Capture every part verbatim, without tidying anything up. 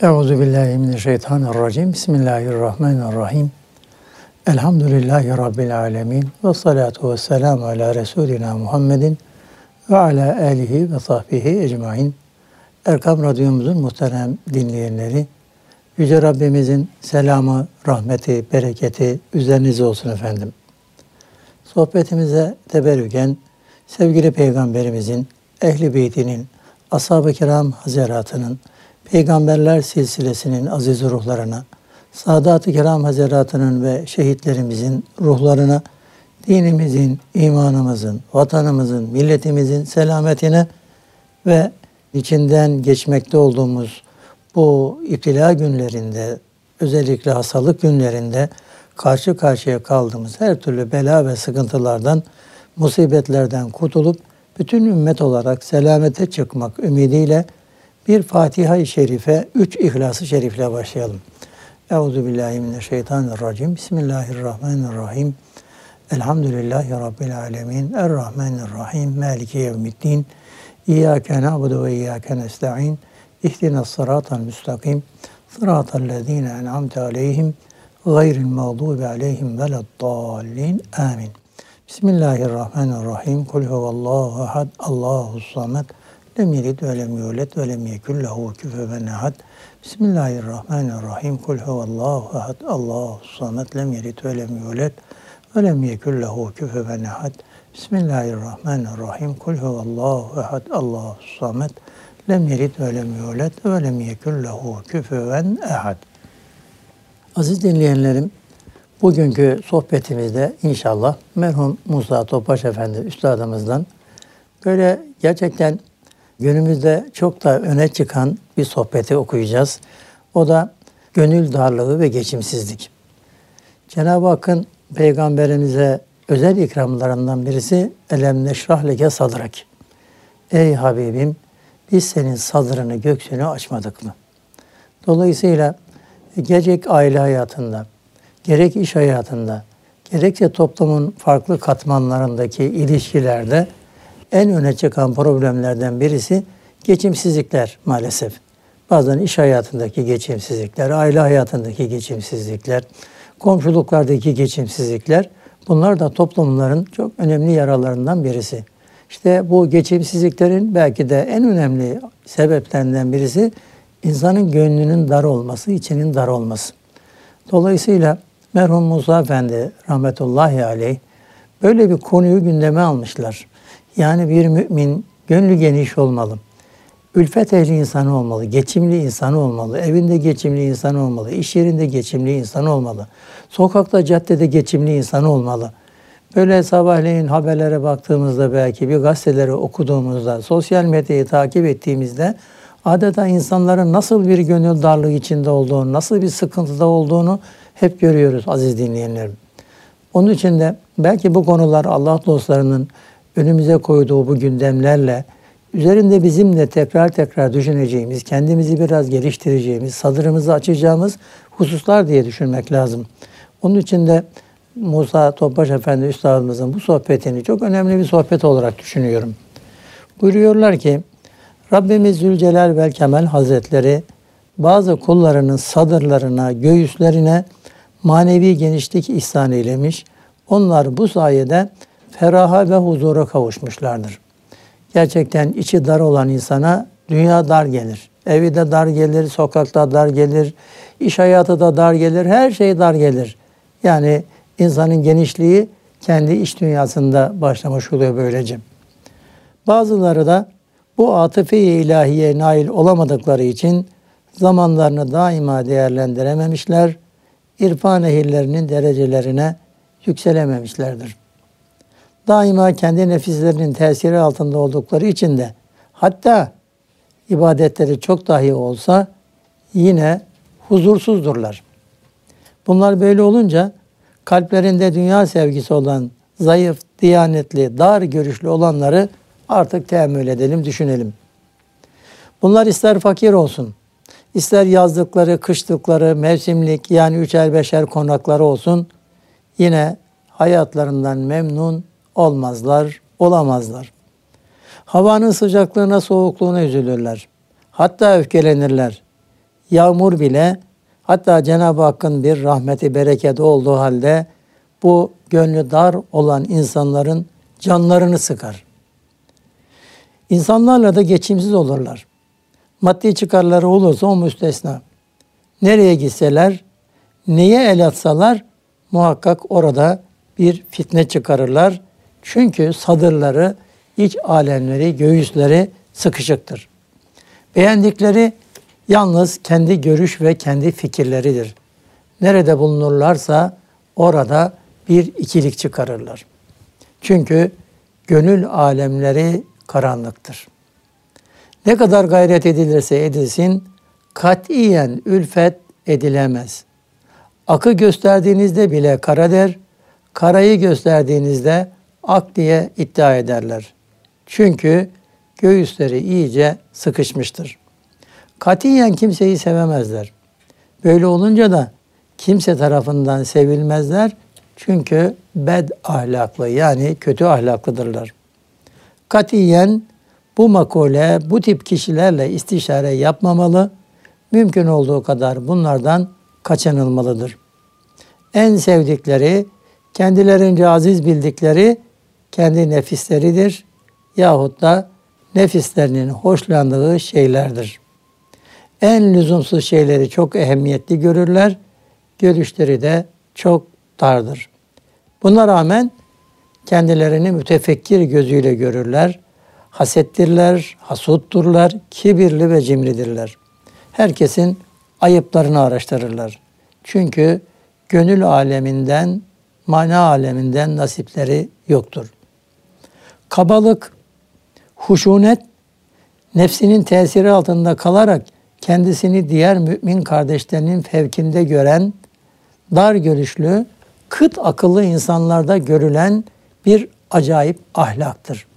Euzubillahimineşşeytanirracim. Bismillahirrahmanirrahim. Elhamdülillahi Rabbil alemin. Ve salatu ve selamu ala Resulina Muhammedin ve ala alihi ve sahbihi ecmain. Erkam Radyomuzun muhterem dinleyenleri, Yüce Rabbimizin selamı, rahmeti, bereketi üzerinize olsun efendim. Sohbetimize teberrüken sevgili Peygamberimizin, Ehl-i Beytinin, Ashab-ı Kiram Hazeratının, Peygamberler silsilesinin aziz ruhlarına, Sadat-ı Kiram Hazeratının ve şehitlerimizin ruhlarına, dinimizin, imanımızın, vatanımızın, milletimizin selametine ve içinden geçmekte olduğumuz bu iptila günlerinde, özellikle hastalık günlerinde karşı karşıya kaldığımız her türlü bela ve sıkıntılardan, musibetlerden kurtulup bütün ümmet olarak selamete çıkmak ümidiyle bir Fatiha-i Şerife, üç İhlas-ı Şerif'le başlayalım. Euzubillahimineşşeytanirracim. Bismillahirrahmanirrahim. Elhamdülillahi Rabbil alemin. Errahmanirrahim. Maliki yevmiddin. İyyâke na'budu ve iyyâke nesta'in. İhdinas sıratal müstakim. Sıratallezîne en'amte aleyhim. Gayril mağdubi aleyhim veleddâllin. Amin. Bismillahirrahmanirrahim. Kul huvallahu ahad. Allahus samed. Lem yelid ve lem yulad ve lem yekun lehu kufuven ahad. Bismillahirrahmanirrahim. Kul huvallahu ahad. Allahus samed. Lem yelid ve lem yulad ve lem yekun lehu kufuven ahad. Bismillahirrahmanirrahim. Kul huvallahu ahad. Allahus samed. Lem yelid ve lem yulad ve lem yekun lehu kufuven ahad. Aziz dinleyenlerim, bugünkü sohbetimizde inşallah merhum Musa Topbaş Efendi Üstadımızdan böyle gerçekten günümüzde çok da öne çıkan bir sohbeti okuyacağız. O da gönül darlığı ve geçimsizlik. Cenab-ı Hakk'ın Peygamberimize özel ikramlarından birisi elem neşrah leke sadrak. Ey Habibim, biz senin sadrını, göksünü açmadık mı? Dolayısıyla gerek aile hayatında, gerek iş hayatında, gerekse toplumun farklı katmanlarındaki ilişkilerde en öne çıkan problemlerden birisi geçimsizlikler maalesef. Bazen iş hayatındaki geçimsizlikler, aile hayatındaki geçimsizlikler, komşuluklardaki geçimsizlikler, bunlar da toplumların çok önemli yaralarından birisi. İşte bu geçimsizliklerin belki de en önemli sebeplerinden birisi insanın gönlünün dar olması, içinin dar olması. Dolayısıyla merhum Musa Efendi rahmetullahi aleyh böyle bir konuyu gündeme almışlar. Yani bir mümin gönlü geniş olmalı. Ülfet ehli insanı olmalı, geçimli insanı olmalı, evinde geçimli insanı olmalı, iş yerinde geçimli insanı olmalı, sokakta, caddede geçimli insanı olmalı. Böyle sabahleyin haberlere baktığımızda, belki bir gazeteleri okuduğumuzda, sosyal medyayı takip ettiğimizde adeta insanların nasıl bir gönül darlığı içinde olduğunu, nasıl bir sıkıntıda olduğunu hep görüyoruz aziz dinleyenlerim. Onun için de belki bu konular Allah dostlarının önümüze koyduğu bu gündemlerle üzerinde bizim de tekrar tekrar düşüneceğimiz, kendimizi biraz geliştireceğimiz, sadrımızı açacağımız hususlar diye düşünmek lazım. Onun için de Musa Topbaş Efendi Üstadımızın bu sohbetini çok önemli bir sohbet olarak düşünüyorum. Buyuruyorlar ki, Rabbimiz Zülcelal ve Kemal Hazretleri bazı kullarının sadırlarına, göğüslerine manevi genişlik ihsan eylemiş. Onlar bu sayede feraha ve huzura kavuşmuşlardır. Gerçekten içi dar olan insana dünya dar gelir. Evi de dar gelir, sokakta dar gelir, iş hayatı da dar gelir, her şey dar gelir. Yani insanın genişliği kendi iç dünyasında başlamış oluyor böylece. Bazıları da bu atıfe-i ilahiye nail olamadıkları için zamanlarını daima değerlendirememişler, irfan ehillerinin derecelerine yükselememişlerdir. Daima kendi nefislerinin tesiri altında oldukları için de hatta ibadetleri çok dahi olsa yine huzursuzdurlar. Bunlar böyle olunca kalplerinde dünya sevgisi olan zayıf, diyanetli, dar görüşlü olanları artık teemmül edelim, düşünelim. Bunlar ister fakir olsun, ister yazlıkları, kışlıkları, mevsimlik yani üçer beşer konakları olsun, yine hayatlarından memnun olmazlar, olamazlar. Havanın sıcaklığına, soğukluğuna üzülürler. Hatta öfkelenirler. yağmur bile, hatta Cenab-ı Hakk'ın bir rahmeti, bereketi olduğu halde bu gönlü dar olan insanların canlarını sıkar. İnsanlarla da geçimsiz olurlar. Maddi çıkarları olursa o müstesna. Nereye gitseler, neye el atsalar muhakkak orada bir fitne çıkarırlar. Çünkü sadırları, iç alemleri, göğüsleri sıkışıktır. Beğendikleri yalnız kendi görüş ve kendi fikirleridir. Nerede bulunurlarsa orada bir ikilik çıkarırlar. Çünkü gönül alemleri karanlıktır. Ne kadar gayret edilirse edilsin, katiyen ülfet edilemez. Akı gösterdiğinizde bile kara der, karayı gösterdiğinizde ak diye iddia ederler. Çünkü göğüsleri iyice sıkışmıştır. Katiyen kimseyi sevemezler. Böyle olunca da kimse tarafından sevilmezler. Çünkü bed ahlaklı, yani kötü ahlaklıdırlar. Katiyen bu makule bu tip kişilerle istişare yapmamalı. Mümkün olduğu kadar bunlardan kaçınılmalıdır. En sevdikleri, kendilerince aziz bildikleri kendi nefisleridir yahut da nefislerinin hoşlandığı şeylerdir. En lüzumsuz şeyleri çok ehemmiyetli görürler, görüşleri de çok dardır. Buna rağmen kendilerini mütefekkir gözüyle görürler, hasettirler, hasutturlar, kibirli ve cimridirler. Herkesin ayıplarını araştırırlar. Çünkü gönül aleminden, mana aleminden nasipleri yoktur. Kabalık, huşunet, nefsinin tesiri altında kalarak kendisini diğer mümin kardeşlerinin fevkinde gören, dar görüşlü, kıt akıllı insanlarda görülen bir acayip ahlaktır.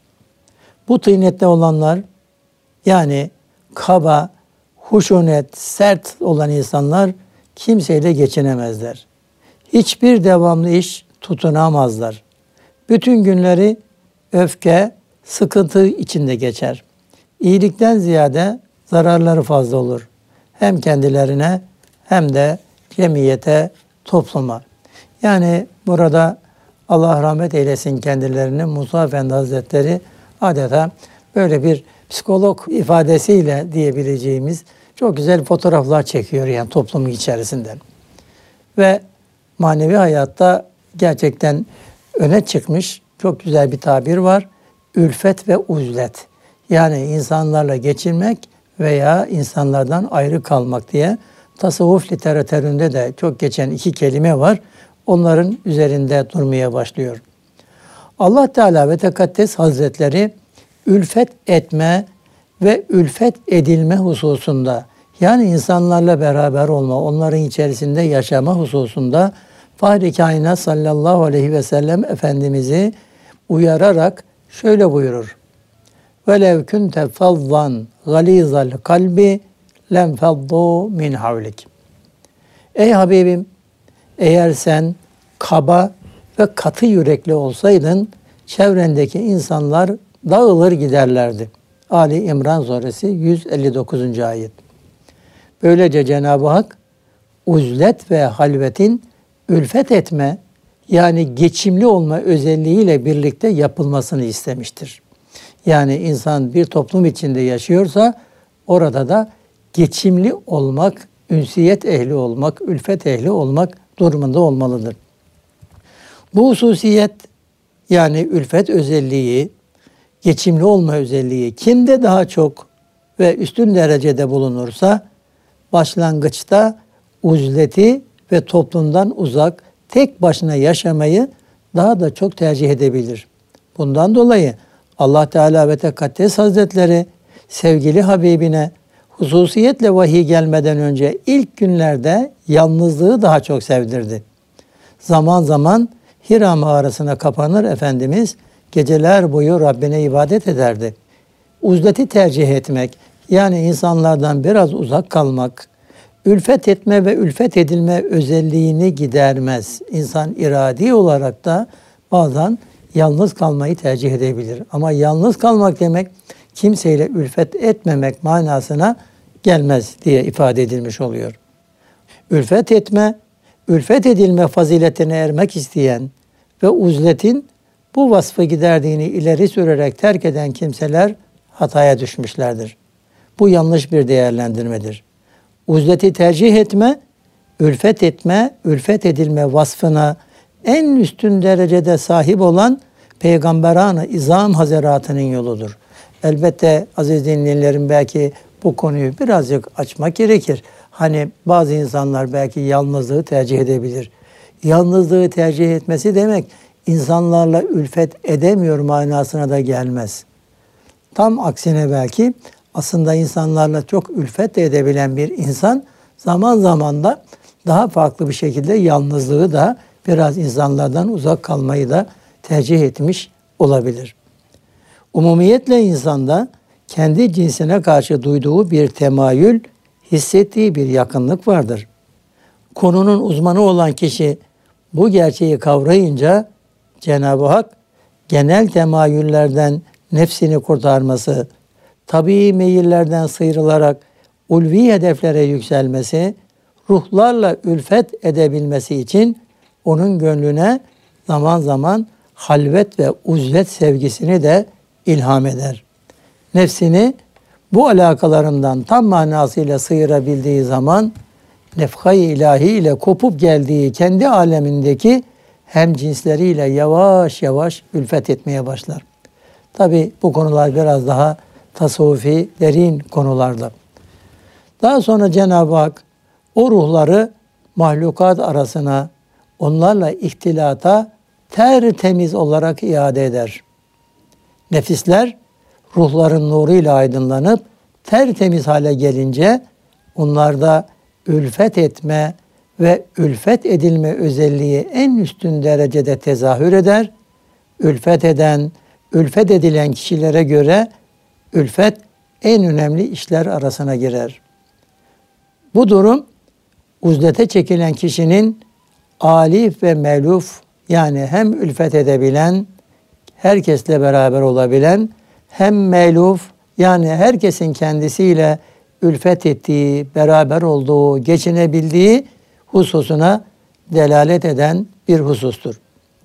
Bu tıynette olanlar, yani kaba, huşunet, sert olan insanlar kimseyle geçinemezler. Hiçbir devamlı iş tutunamazlar. Bütün günleri öfke, sıkıntı içinde geçer. İyilikten ziyade zararları fazla olur. Hem kendilerine hem de cemiyete, topluma. Yani burada Allah rahmet eylesin kendilerini, Musa Efendi Hazretleri adeta böyle bir psikolog ifadesiyle diyebileceğimiz çok güzel fotoğraflar çekiyor yani toplumun içerisinden. Ve manevi hayatta gerçekten öne çıkmış çok güzel bir tabir var. Ülfet ve uzlet. Yani insanlarla geçinmek veya insanlardan ayrı kalmak diye tasavvuf literatüründe de çok geçen iki kelime var. Onların üzerinde durmaya başlıyor. Allah Teala ve Tekaddes Hazretleri ülfet etme ve ülfet edilme hususunda, yani insanlarla beraber olma, onların içerisinde yaşama hususunda Fahri Kainat sallallahu aleyhi ve sellem Efendimiz'i uyararak şöyle buyurur. وَلَوْ كُنْتَ فَضَّنْ غَلِيظَ الْقَلْبِ لَمْ فَضُّوا مِنْ حَوْلِكِ. Ey Habibim, eğer sen kaba ve katı yürekli olsaydın, çevrendeki insanlar dağılır giderlerdi. Ali İmran Suresi yüz elli dokuzuncu ayet. Böylece Cenab-ı Hak uzlet ve halvetin ülfet etme, yani geçimli olma özelliğiyle birlikte yapılmasını istemiştir. Yani insan bir toplum içinde yaşıyorsa orada da geçimli olmak, ünsiyet ehli olmak, ülfet ehli olmak durumunda olmalıdır. Bu hususiyet, yani ülfet özelliği, geçimli olma özelliği kimde daha çok ve üstün derecede bulunursa başlangıçta uzleti ve toplumdan uzak tek başına yaşamayı daha da çok tercih edebilir. Bundan dolayı Allah Teala ve Tekaddes Hazretleri sevgili Habibine hususiyetle vahiy gelmeden önce ilk günlerde yalnızlığı daha çok sevdirdi. Zaman zaman Hira mağarasına kapanır Efendimiz geceler boyu Rabbine ibadet ederdi. Uzleti tercih etmek, yani insanlardan biraz uzak kalmak, ülfet etme ve ülfet edilme özelliğini gidermez. İnsan iradi olarak da bazen yalnız kalmayı tercih edebilir. Ama yalnız kalmak demek kimseyle ülfet etmemek manasına gelmez diye ifade edilmiş oluyor. Ülfet etme, ülfet edilme faziletine ermek isteyen ve uzletin bu vasfı giderdiğini ileri sürerek terk eden kimseler hataya düşmüşlerdir. Bu yanlış bir değerlendirmedir. Uzleti tercih etme, ülfet etme, ülfet edilme vasfına en üstün derecede sahip olan Peygamberan-ı İzam Hazretleri'nin yoludur. Elbette aziz dinleyenlerim, belki bu konuyu birazcık açmak gerekir. Hani bazı insanlar belki yalnızlığı tercih edebilir. Yalnızlığı tercih etmesi demek insanlarla ülfet edemiyor manasına da gelmez. Tam aksine belki aslında insanlarla çok ülfet edebilen bir insan zaman zaman da daha farklı bir şekilde yalnızlığı da biraz insanlardan uzak kalmayı da tercih etmiş olabilir. Umumiyetle insanda kendi cinsine karşı duyduğu bir temayül, hissettiği bir yakınlık vardır. Konunun uzmanı olan kişi bu gerçeği kavrayınca Cenab-ı Hak genel temayüllerden nefsini kurtarması, tabii meyillerden sıyrılarak ulvi hedeflere yükselmesi, ruhlarla ülfet edebilmesi için onun gönlüne zaman zaman halvet ve uzlet sevgisini de ilham eder. Nefsini bu alakalarından tam manasıyla sıyırabildiği zaman nefhai ilahi ile kopup geldiği kendi alemindeki hem cinsleriyle yavaş yavaş ülfet etmeye başlar. Tabi bu konular biraz daha tasavvufi, derin konularda. Daha sonra Cenab-ı Hak o ruhları mahlukat arasına, onlarla ihtilata tertemiz olarak iade eder. Nefisler ruhların nuruyla aydınlanıp tertemiz hale gelince onlarda ülfet etme ve ülfet edilme özelliği en üstün derecede tezahür eder. Ülfet eden, ülfet edilen kişilere göre ülfet en önemli işler arasına girer. Bu durum uzlete çekilen kişinin alif ve meluf, yani hem ülfet edebilen, herkesle beraber olabilen, hem meluf, yani herkesin kendisiyle ülfet ettiği, beraber olduğu, geçinebildiği hususuna delalet eden bir husustur.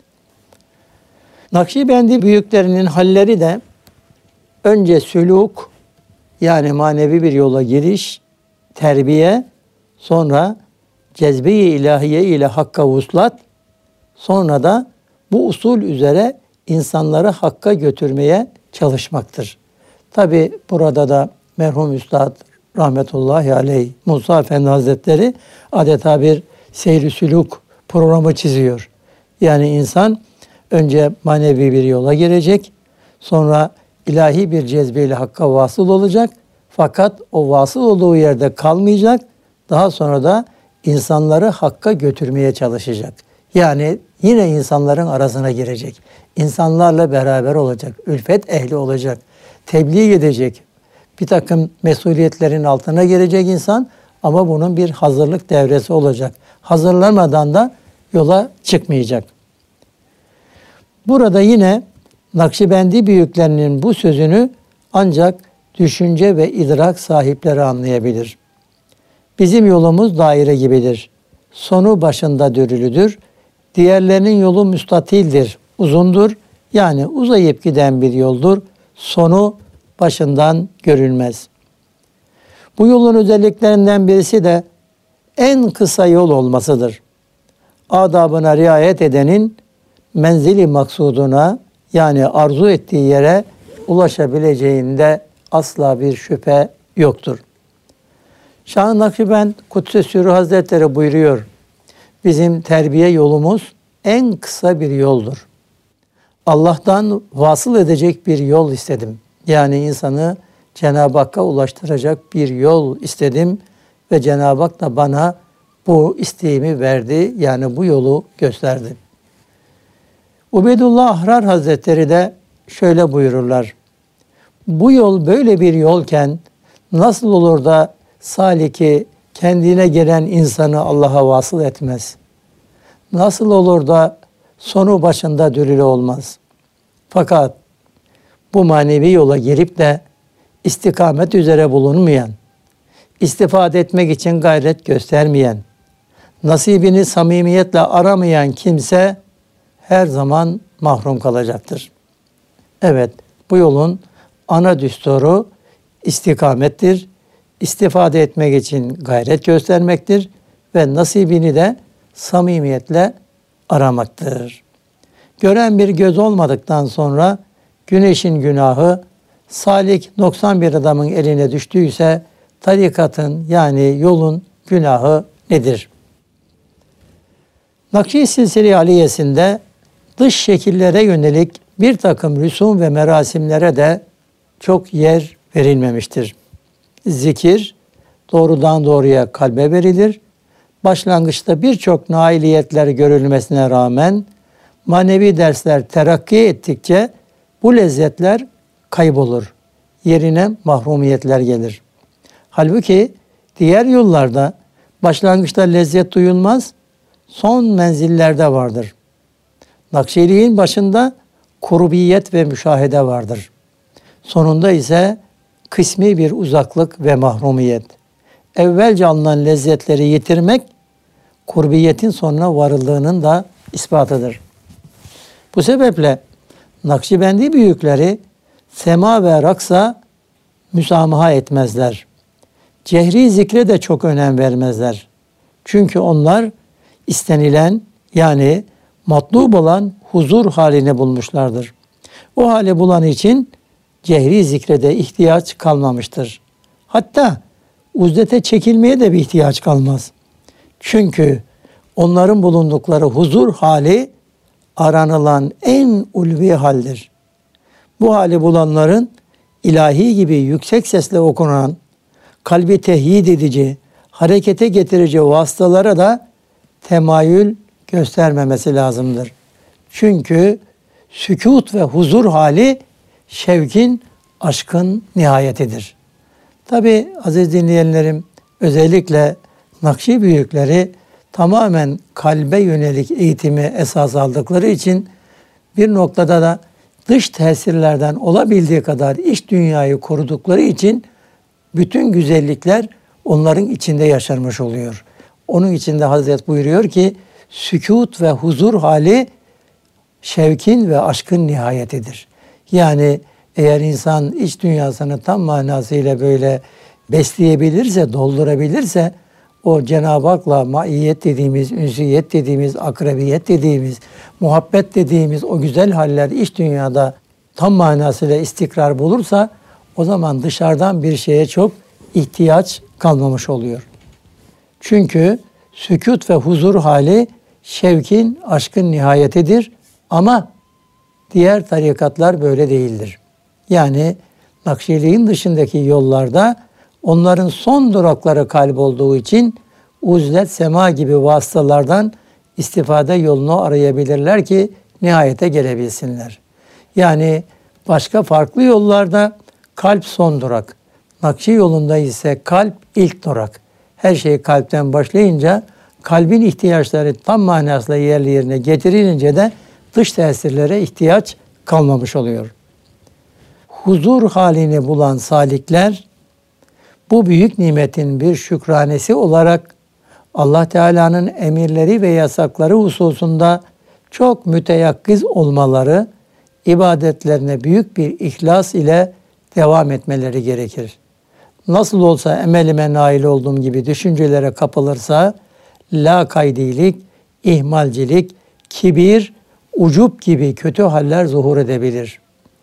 Nakşibendi büyüklerinin halleri de önce sülûk, yani manevi bir yola giriş, terbiye, sonra cezbe-i ilahiye ile hakka vuslat, sonra da bu usul üzere insanları hakka götürmeye çalışmaktır. Tabi burada da merhum Üstad rahmetullahi aleyh Musa Efendi Hazretleri adeta bir seyr-i sülûk programı çiziyor. Yani insan önce manevi bir yola girecek, sonra ilahi bir cezbeyle hakka vasıl olacak. Fakat o vasıl olduğu yerde kalmayacak. Daha sonra da insanları hakka götürmeye çalışacak. Yani yine insanların arasına girecek. İnsanlarla beraber olacak. Ülfet ehli olacak. Tebliğ edecek. Bir takım mesuliyetlerin altına girecek insan ama bunun bir hazırlık devresi olacak. Hazırlanmadan da yola çıkmayacak. Burada yine Nakşibendi büyüklerinin bu sözünü ancak düşünce ve idrak sahipleri anlayabilir. Bizim yolumuz daire gibidir. Sonu başında dürülüdür. Diğerlerinin yolu müstatildir, uzundur. Yani uzayıp giden bir yoldur. Sonu başından görülmez. Bu yolun özelliklerinden birisi de en kısa yol olmasıdır. Adabına riayet edenin menzili maksuduna, yani arzu ettiği yere ulaşabileceğinde asla bir şüphe yoktur. Şah-ı Nakşibend Kudüs-i Sürrü Hazretleri buyuruyor, bizim terbiye yolumuz en kısa bir yoldur. Allah'tan vasıl edecek bir yol istedim. Yani insanı Cenab-ı Hakk'a ulaştıracak bir yol istedim ve Cenab-ı Hak da bana bu isteğimi verdi. Yani bu yolu gösterdi. Ubeydullah Ahrar Hazretleri de şöyle buyururlar. Bu yol böyle bir yolken nasıl olur da saliki kendine gelen insanı Allah'a vasıl etmez? Nasıl olur da sonu başında dürülü olmaz? Fakat bu manevi yola girip de istikamet üzere bulunmayan, istifade etmek için gayret göstermeyen, nasibini samimiyetle aramayan kimse her zaman mahrum kalacaktır. Evet, bu yolun ana düsturu istikamettir. İstifade etmek için gayret göstermektir ve nasibini de samimiyetle aramaktır. Gören bir göz olmadıktan sonra güneşin günahı salik noksan bir adamın eline düştüyse tarikatın yani yolun günahı nedir? Nakşi Silsile-i Aliyesinde dış şekillere yönelik bir takım rüsum ve merasimlere de çok yer verilmemiştir. Zikir doğrudan doğruya kalbe verilir. Başlangıçta birçok nailiyetler görülmesine rağmen manevi dersler terakki ettikçe bu lezzetler kaybolur. Yerine mahrumiyetler gelir. Halbuki diğer yollarda başlangıçta lezzet duyulmaz, son menzillerde vardır. Nakşiliğin başında kurbiyet ve müşahede vardır. Sonunda ise kısmi bir uzaklık ve mahrumiyet. Evvelce alınan lezzetleri yitirmek, kurbiyetin sonuna varıldığının da ispatıdır. Bu sebeple Nakşibendi büyükleri sema ve raksa müsamaha etmezler. Cehri zikre de çok önem vermezler. Çünkü onlar istenilen yani matlub olan huzur halini bulmuşlardır. O hali bulan için cehri zikrede ihtiyaç kalmamıştır. Hatta uzdete çekilmeye de bir ihtiyaç kalmaz. Çünkü onların bulundukları huzur hali aranılan en ulvi haldir. Bu hali bulanların ilahi gibi yüksek sesle okunan, kalbi tehyid edici, harekete getirici vasıtalara da temayül göstermemesi lazımdır. Çünkü sükût ve huzur hali şevkin, aşkın nihayetidir. Tabi aziz dinleyenlerim, özellikle Nakşi büyükleri tamamen kalbe yönelik eğitimi esas aldıkları için bir noktada da dış tesirlerden olabildiği kadar iç dünyayı korudukları için bütün güzellikler onların içinde yaşanmış oluyor. Onun içinde Hazret buyuruyor ki sükût ve huzur hali şevkin ve aşkın nihayetidir. Yani eğer insan iç dünyasını tam manasıyla böyle besleyebilirse, doldurabilirse o Cenab-ı Hak'la maiyet dediğimiz, ünsiyet dediğimiz, akrebiyet dediğimiz, muhabbet dediğimiz o güzel haller iç dünyada tam manasıyla istikrar bulursa o zaman dışarıdan bir şeye çok ihtiyaç kalmamış oluyor. Çünkü sükût ve huzur hali şevkin, aşkın nihayetidir ama diğer tarikatlar böyle değildir. Yani Nakşiliğin dışındaki yollarda onların son durakları kalp olduğu için uzlet, sema gibi vasıtalardan istifade yolunu arayabilirler ki nihayete gelebilsinler. Yani başka farklı yollarda kalp son durak. Nakşi yolunda ise kalp ilk durak. Her şey kalpten başlayınca kalbin ihtiyaçları tam manasıyla yerli yerine getirilince de dış tesirlere ihtiyaç kalmamış oluyor. Huzur halini bulan salikler bu büyük nimetin bir şükranesi olarak Allah Teala'nın emirleri ve yasakları hususunda çok müteyakkiz olmaları, ibadetlerine büyük bir ihlas ile devam etmeleri gerekir. Nasıl olsa emelime nail olduğum gibi düşüncelere kapılırsa, lakaydilik, ihmalcilik, kibir, ucup gibi kötü haller zuhur edebilir.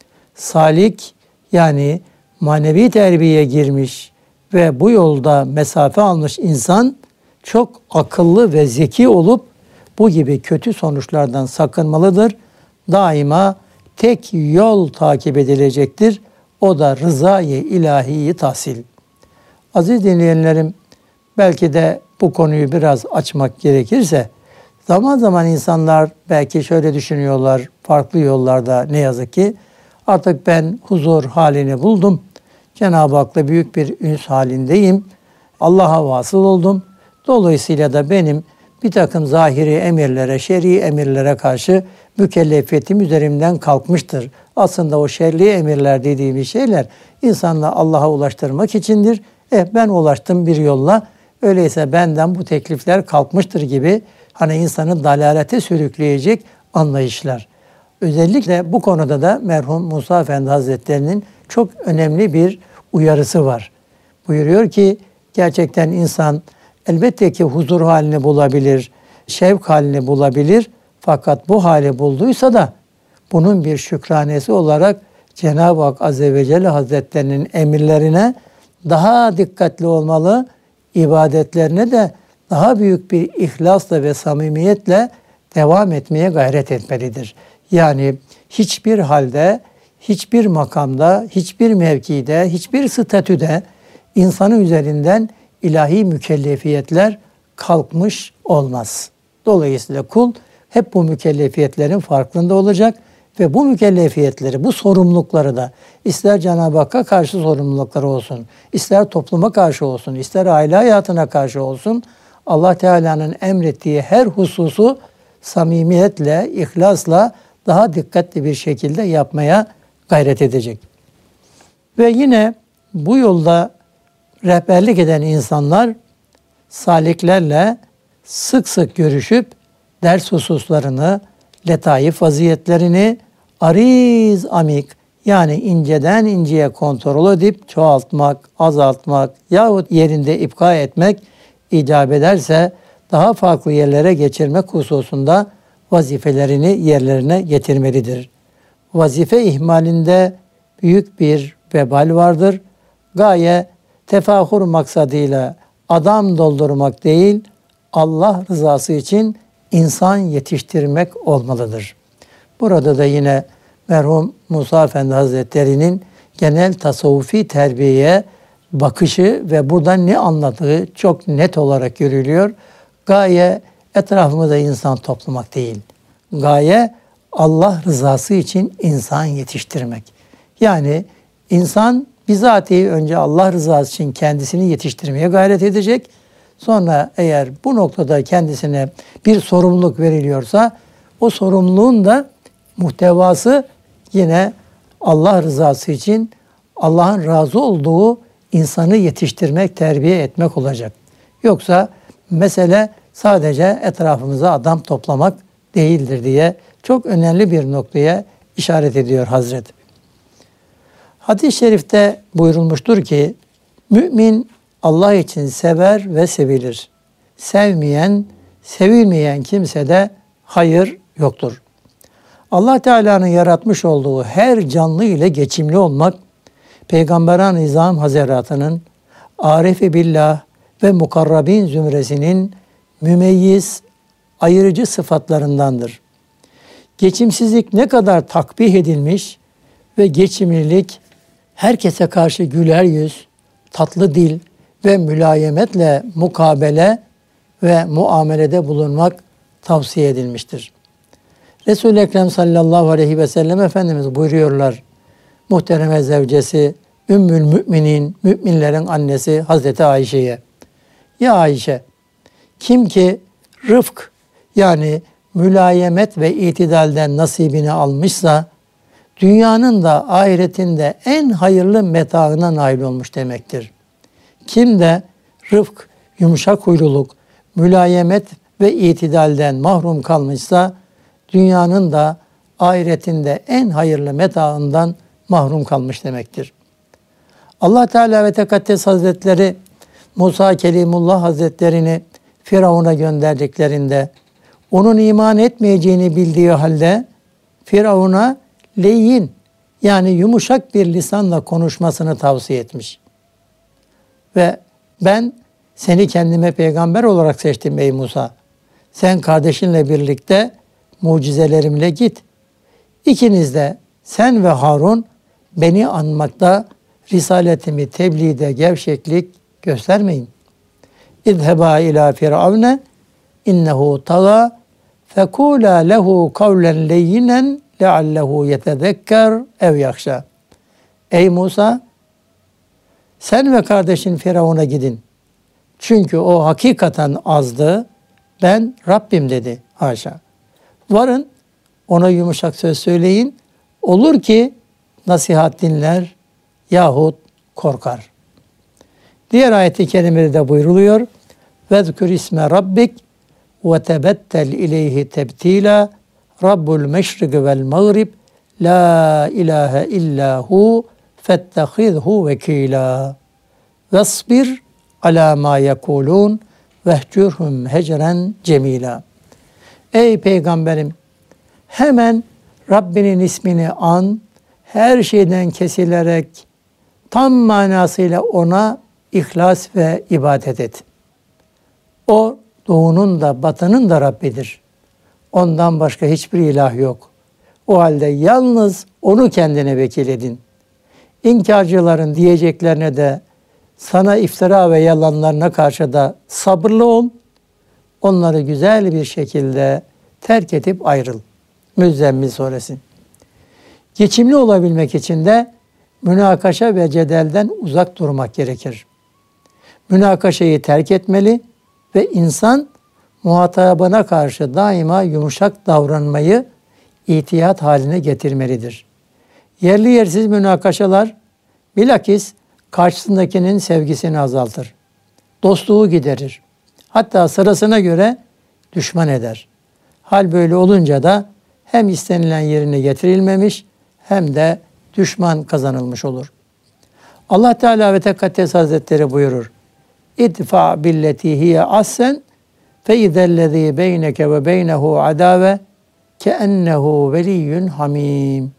Salik yani manevi terbiyeye girmiş ve bu yolda mesafe almış insan çok akıllı ve zeki olup bu gibi kötü sonuçlardan sakınmalıdır. Daima tek yol takip edilecektir. O da rızayı ilahiyi tahsil. Aziz dinleyenlerim, belki de bu konuyu biraz açmak gerekirse, zaman zaman insanlar belki şöyle düşünüyorlar, farklı yollarda ne yazık ki, artık ben huzur halini buldum, Cenab-ı Hak'la büyük bir üns halindeyim, Allah'a vasıl oldum, dolayısıyla da benim bir takım zahiri emirlere, şer'i emirlere karşı mükellefiyetim üzerimden kalkmıştır. Aslında o şer'i emirler dediğimiz şeyler insanla Allah'a ulaştırmak içindir. Eh ben ulaştım bir yolla. Öyleyse benden bu teklifler kalkmıştır gibi hani insanı dalalete sürükleyecek anlayışlar. Özellikle bu konuda da merhum Musa Efendi Hazretleri'nin çok önemli bir uyarısı var. Buyuruyor ki gerçekten insan elbette ki huzur halini bulabilir, şevk halini bulabilir. Fakat bu hali bulduysa da bunun bir şükranesi olarak Cenab-ı Hak Azze ve Celle Hazretlerinin emirlerine daha dikkatli olmalı, ibadetlerine de daha büyük bir ihlasla ve samimiyetle devam etmeye gayret etmelidir. Yani hiçbir halde, hiçbir makamda, hiçbir mevkide, hiçbir statüde insanın üzerinden ilahi mükellefiyetler kalkmış olmaz. Dolayısıyla kul hep bu mükellefiyetlerin farkında olacak ve bu mükellefiyetleri, bu sorumlulukları da ister Cenab-ı Hakk'a karşı sorumlulukları olsun, ister topluma karşı olsun, ister aile hayatına karşı olsun, Allah Teala'nın emrettiği her hususu samimiyetle, ihlasla daha dikkatli bir şekilde yapmaya gayret edecek. Ve yine bu yolda rehberlik eden insanlar saliklerle sık sık görüşüp ders hususlarını, letaif vaziyetlerini ariz amik yani inceden inceye kontrol edip çoğaltmak, azaltmak yahut yerinde ipka etmek icap ederse daha farklı yerlere geçirmek hususunda vazifelerini yerlerine getirmelidir. Vazife ihmalinde büyük bir vebal vardır. Gaye tefahur maksadıyla adam doldurmak değil, Allah rızası için insan yetiştirmek olmalıdır. Burada da yine merhum Musa Efendi Hazretleri'nin genel tasavvufi terbiyeye bakışı ve buradan ne anladığı çok net olarak görülüyor. Gaye etrafımızda insan toplamak değil. Gaye Allah rızası için insan yetiştirmek. Yani insan bizatihi önce Allah rızası için kendisini yetiştirmeye gayret edecek. Sonra eğer bu noktada kendisine bir sorumluluk veriliyorsa o sorumluluğun da muhtevası yine Allah rızası için Allah'ın razı olduğu insanı yetiştirmek, terbiye etmek olacak. Yoksa mesele sadece etrafımıza adam toplamak değildir diye çok önemli bir noktaya işaret ediyor Hazret. Hadis-i şerifte buyurulmuştur ki mümin Allah için sever ve sevilir. Sevmeyen, sevilmeyen kimsede hayır yoktur. Allah Teala'nın yaratmış olduğu her canlı ile geçimli olmak, Peygamber-i Nizam Hazretleri'nin Arif-i Billah ve Mukarrabin zümresinin mümeyyiz, ayırıcı sıfatlarındandır. Geçimsizlik ne kadar takbih edilmiş ve geçimlilik herkese karşı güler yüz, tatlı dil ve mülayemetle mukabele ve muamelede bulunmak tavsiye edilmiştir. Resul-i Ekrem sallallahu aleyhi ve sellem Efendimiz buyuruyorlar. Muhtereme zevcesi, Ümmül Müminin, müminlerin annesi Hazreti Ayşe'ye. Ya Ayşe, kim ki rıfk yani mülayemet ve itidalden nasibini almışsa, dünyanın da ahiretinde en hayırlı metaına nail olmuş demektir. Kim de rıfk, yumuşak huyluluk, mülayemet ve itidalden mahrum kalmışsa, dünyanın da ahiretinde en hayırlı metaından mahrum kalmış demektir. Allah Teala ve Tekaddes Hazretleri Musa Kelimullah Hazretlerini Firavun'a gönderdiklerinde onun iman etmeyeceğini bildiği halde Firavun'a leyyin yani yumuşak bir lisanla konuşmasını tavsiye etmiş. Ve ben seni kendime peygamber olarak seçtim ey Musa. Sen kardeşinle birlikte mucizelerimle git. İkiniz de sen ve Harun beni anmakta, risaletimi tebliğde gevşeklik göstermeyin. İzheba ila firavne innehu taga fekula lehu kavlen leyyinen leallehu yetezekker ev yakşa. Ey Musa, sen ve kardeşin Firavun'a gidin. Çünkü o hakikaten azdı. Ben Rabbim dedi. Haşa. Varın, ona yumuşak söz söyleyin. Olur ki nasihat dinler yahut korkar. Diğer ayet-i kerimede de buyruluyor. Vezkür isme rabbik ve tebettel ileyhi tebtila Rabbul meşriki vel mağrib la ilahe illa hu fettehidhu vekila vesbir ala ma yekulun vehcurhum hecren cemila. Ey peygamberim, hemen Rabbinin ismini an, her şeyden kesilerek tam manasıyla ona ihlas ve ibadet et. O doğunun da batının da Rabbidir. Ondan başka hiçbir ilah yok. O halde yalnız onu kendine vekil edin. İnkarcıların diyeceklerine de, sana iftira ve yalanlarına karşı da sabırlı ol. Onları güzel bir şekilde terk edip ayrıl. Müzzemmil Suresi. Geçimli olabilmek için de münakaşa ve cedelden uzak durmak gerekir. Münakaşayı terk etmeli ve insan muhatabına karşı daima yumuşak davranmayı ihtiyat haline getirmelidir. Yerli yersiz münakaşalar bilakis karşısındakinin sevgisini azaltır. Dostluğu giderir. Hatta sırasına göre düşman eder. Hal böyle olunca da hem istenilen yerine getirilmemiş hem de düşman kazanılmış olur. Allah Teala ve Tekaddes Hazretleri buyurur. İdfa billeti hiye ahsen fe izellezî beyneke ve beynehu adave keennehu veliyyun hamim.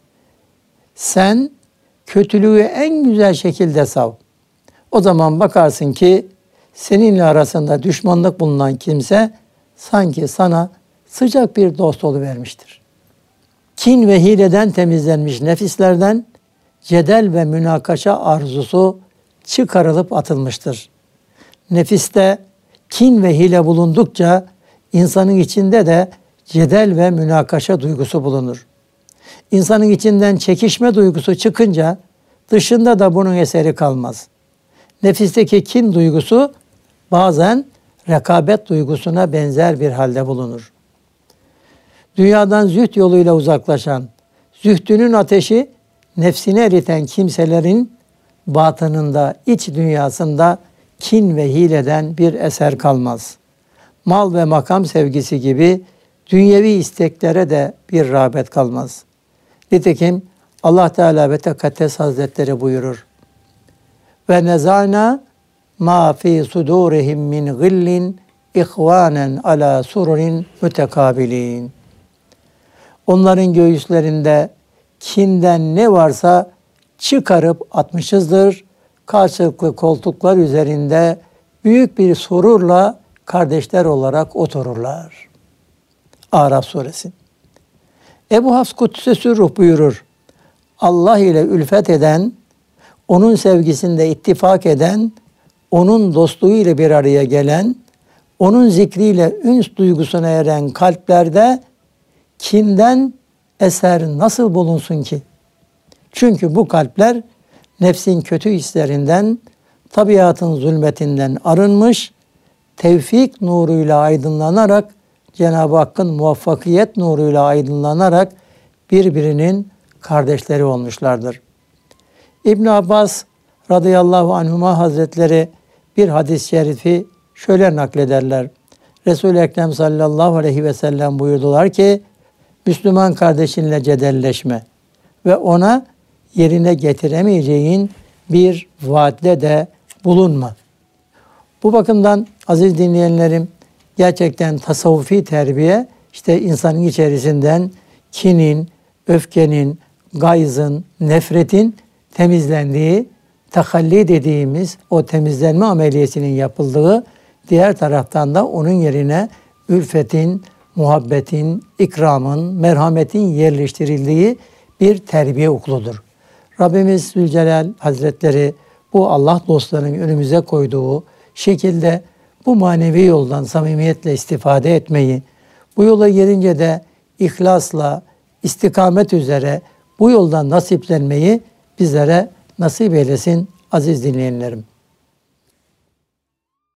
Sen kötülüğü en güzel şekilde sav. O zaman bakarsın ki seninle arasında düşmanlık bulunan kimse sanki sana sıcak bir dost oluvermiştir. Kin ve hileden temizlenmiş nefislerden cedel ve münakaşa arzusu çıkarılıp atılmıştır. Nefiste kin ve hile bulundukça insanın içinde de cedel ve münakaşa duygusu bulunur. İnsanın içinden çekişme duygusu çıkınca dışında da bunun eseri kalmaz. Nefisteki kin duygusu bazen rekabet duygusuna benzer bir halde bulunur. Dünyadan zühd yoluyla uzaklaşan, zühdünün ateşi nefsini eriten kimselerin batınında, iç dünyasında kin ve hileden bir eser kalmaz. Mal ve makam sevgisi gibi dünyevi isteklere de bir rağbet kalmaz. Nitekim Allah Teala ve Tekaddes Hazretleri buyurur. Ve nezana ma fi sudurihim min gillin ihvanen ala sururin mütekabilin. Onların göğüslerinde kinden ne varsa çıkarıp atmışızdır. Karşılıklı koltuklar üzerinde büyük bir sururla kardeşler olarak otururlar. Araf Suresi. Ebu Hafs Kuddise Sürruh buyurur. Allah ile ülfet eden, onun sevgisinde ittifak eden, onun dostluğu ile bir araya gelen, onun zikriyle üns duygusuna eren kalplerde kinden eser nasıl bulunsun ki? Çünkü bu kalpler nefsin kötü hislerinden, tabiatın zulmetinden arınmış, tevfik nuruyla aydınlanarak, Cenab-ı Hakk'ın muvaffakiyet nuruyla aydınlanarak birbirinin kardeşleri olmuşlardır. İbn Abbas radıyallahu anhuma hazretleri bir hadis-i şerifi şöyle naklederler. Resul-i Ekrem sallallahu aleyhi ve sellem buyurdular ki, Müslüman kardeşinle cedelleşme ve ona yerine getiremeyeceğin bir vaatte de bulunma. Bu bakımdan aziz dinleyenlerim, gerçekten tasavvufi terbiye işte insanın içerisinden kinin, öfkenin, gayzın, nefretin temizlendiği, tahalli dediğimiz o temizlenme ameliyesinin yapıldığı, diğer taraftan da onun yerine ülfetin, muhabbetin, ikramın, merhametin yerleştirildiği bir terbiye okuludur. Rabbimiz Zülcelal Hazretleri bu Allah dostlarının önümüze koyduğu şekilde bu manevi yoldan samimiyetle istifade etmeyi, bu yola gelince de ihlasla, istikamet üzere bu yoldan nasiplenmeyi bizlere nasip eylesin aziz dinleyenlerim.